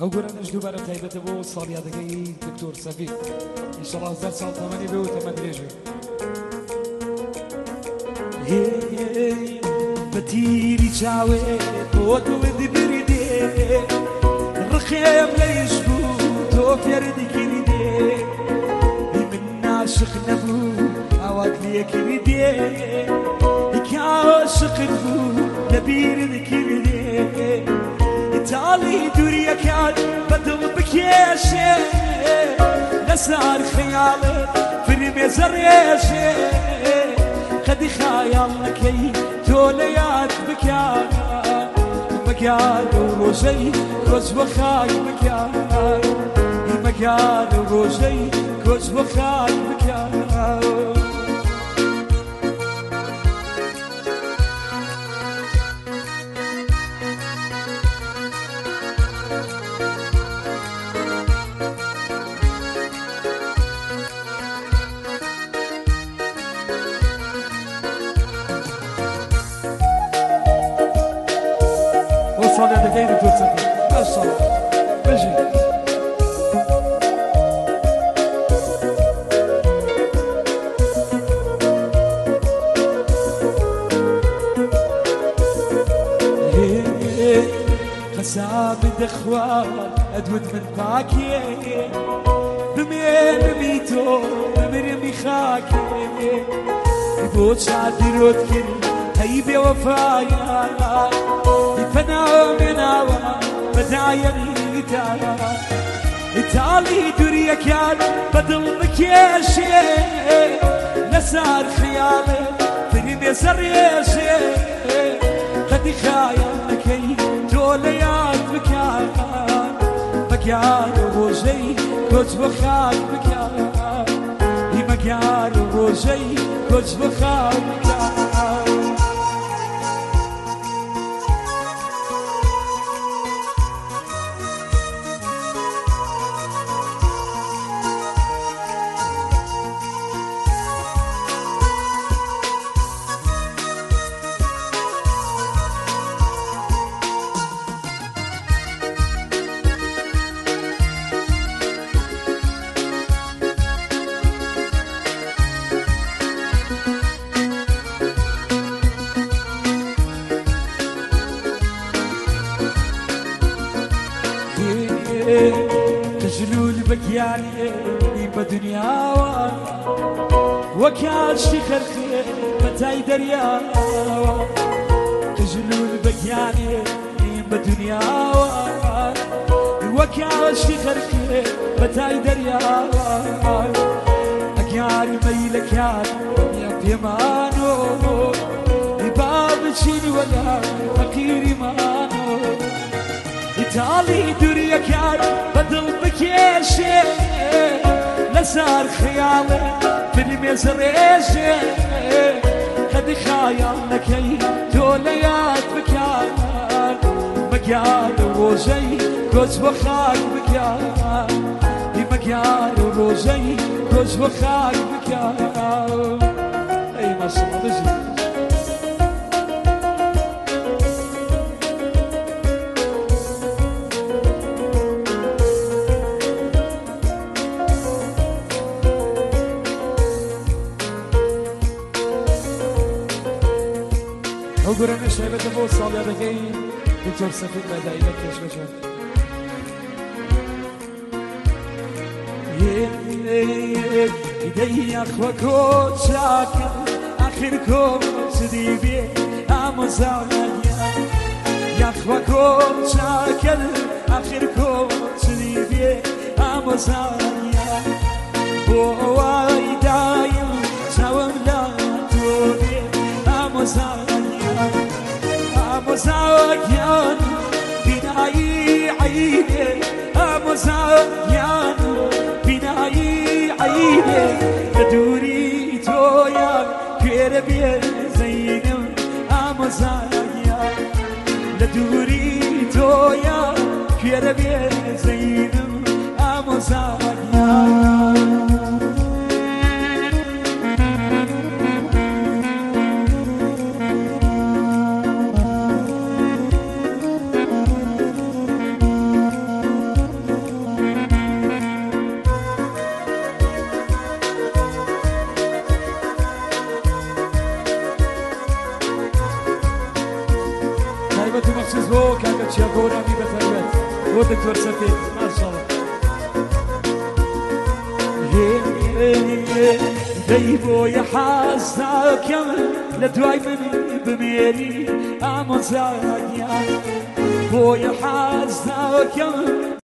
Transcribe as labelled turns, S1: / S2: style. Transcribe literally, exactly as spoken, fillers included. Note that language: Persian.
S1: ئەو گۆرانش دووبارە تایبەتە بۆ ساڵیادەکەی دکتۆر سەفی ئینشەڵا هەزار ساڵ تەمەنی بێ و تەمەن درێژێ بە تیری چاوێ بۆ دوودی بریدێ ڕخێم لەیش بوو تۆ فێردی کردێ من ناشق نەبوو ئاوات لێ کردێ عاشقت بوو لەبیرت کردێ تاڵی دووریەکان بەدڵ بکێشێ لەسەر خەیاڵت فرمێ زەڕێژێ قەدی خەیاڵ نەکەی تۆ لە یاد بکە مەگار و ڕۆژەی کۆچ بۆ خاک بکە مەگار و ڕۆژەی کۆچ بۆ خاک بکە صالح دقيقة دكتور سفي ما شاء الله بجي قسام دخوان أدود من باكي بمين بميتو بمرمي خاكي يبوت شعدي رود كل هيبي وفايا فنا مناوى بداية إيتالا إيتالي دوريا كان بدل مكيشي نسار خيالي فريمي سريشي قد خايلكي توليات مكان مكان وروجي كوش بخاك مكان هي مكان وروجي كوش بخاك مكان تجلول بكياني بدنيا وكاش في خرخي متاي دريا تجلول بكياني بدنيا وكاش في خرخي متاي دريا أكياري ميلك يا بيمانو باب تشيني ولا فقيري مانو إيطالي دوريا كان بدل بكيشي لسار خيالي فيلم يزريشي قد خايل لكي توليات مكان مكان وروجي كوز بخاك مكان مكان وروجي كوز بخاك مكان أي ما شاء الله بجي وقرن الشيبة تبو الصالية دقي دكتور سفيد بدأ يبكيش بشر يدي أخوكو شاكل آخركو سديبي أمزاوية يا أخوكو شاكل آخركو سديبي أمزاوية بواي دايم سوام لا تودي أمزاوية أمزاويان بناي عيني أمزاويان بناي عيني دوري تويا كربي زينم أمزاويان دوري تويا كربي زينم أمزاويان عزیز بو کاکا چیا گۆرانی بەتەبێت بۆ دکتۆر سەفید ماشاءڵڵا دەی بۆیە حەز ناکەم لە دوای من بمێری ئامۆزاییان بۆیە حەز ناکەم